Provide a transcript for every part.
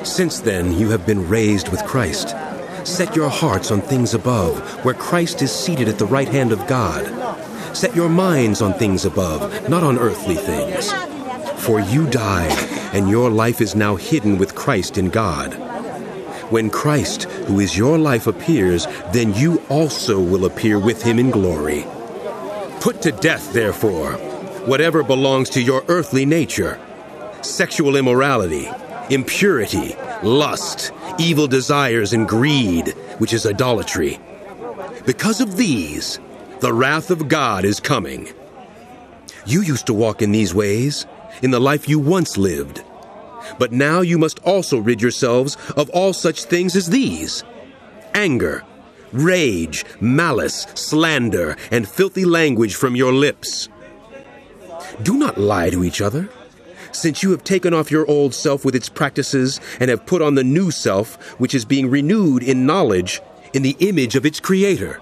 Since then you have been raised with Christ. Set your hearts on things above, where Christ is seated at the right hand of God. Set your minds on things above, not on earthly things. For you died, and your life is now hidden with Christ in God. When Christ, who is your life, appears, then you also will appear with him in glory. Put to death, therefore, whatever belongs to your earthly nature: sexual immorality, impurity, lust, evil desires, and greed, which is idolatry. Because of these, the wrath of God is coming. You used to walk in these ways, in the life you once lived. But now you must also rid yourselves of all such things as these: anger, rage, malice, slander, and filthy language from your lips. Do not lie to each other, since you have taken off your old self with its practices and have put on the new self, which is being renewed in knowledge in the image of its Creator.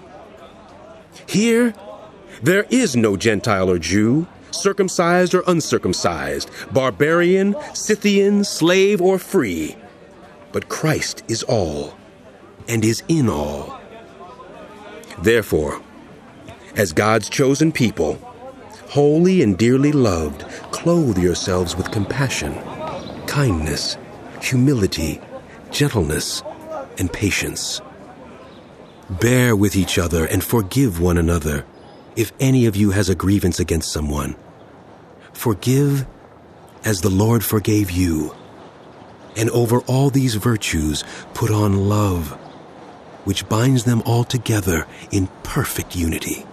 Here, there is no Gentile or Jew, circumcised or uncircumcised, barbarian, Scythian, slave or free, but Christ is all and is in all. Therefore, as God's chosen people, holy and dearly loved, clothe yourselves with compassion, kindness, humility, gentleness, and patience. Bear with each other and forgive one another if any of you has a grievance against someone. Forgive as the Lord forgave you. And over all these virtues put on love, which binds them all together in perfect unity.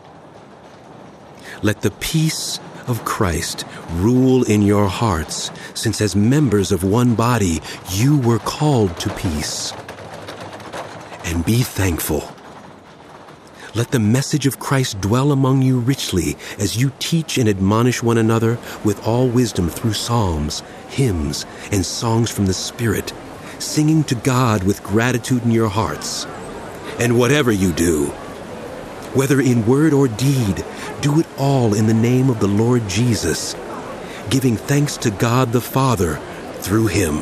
Let the peace of Christ rule in your hearts, since as members of one body you were called to peace. And be thankful. Let the message of Christ dwell among you richly as you teach and admonish one another with all wisdom through psalms, hymns, and songs from the Spirit, singing to God with gratitude in your hearts. And whatever you do, whether in word or deed, do it all in the name of the Lord Jesus, giving thanks to God the Father through him.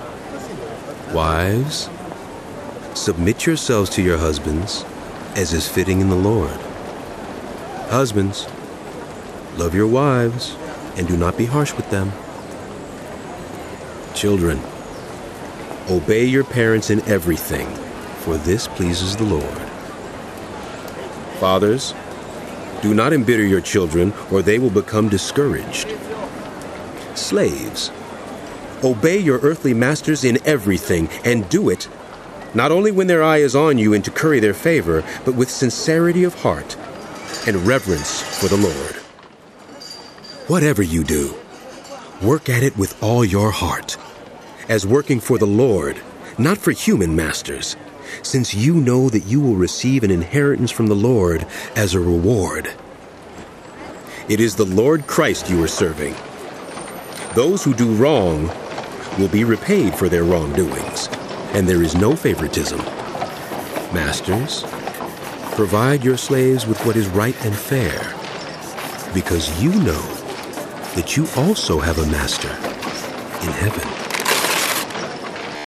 Wives, submit yourselves to your husbands, as is fitting in the Lord. Husbands, love your wives, and do not be harsh with them. Children, obey your parents in everything, for this pleases the Lord. Fathers, do not embitter your children, or they will become discouraged. Slaves, obey your earthly masters in everything, and do it not only when their eye is on you and to curry their favor, but with sincerity of heart and reverence for the Lord. Whatever you do, work at it with all your heart, as working for the Lord, not for human masters, since you know that you will receive an inheritance from the Lord as a reward. It is the Lord Christ you are serving. Those who do wrong will be repaid for their wrongdoings, and there is no favoritism. Masters, provide your slaves with what is right and fair, because you know that you also have a master in heaven.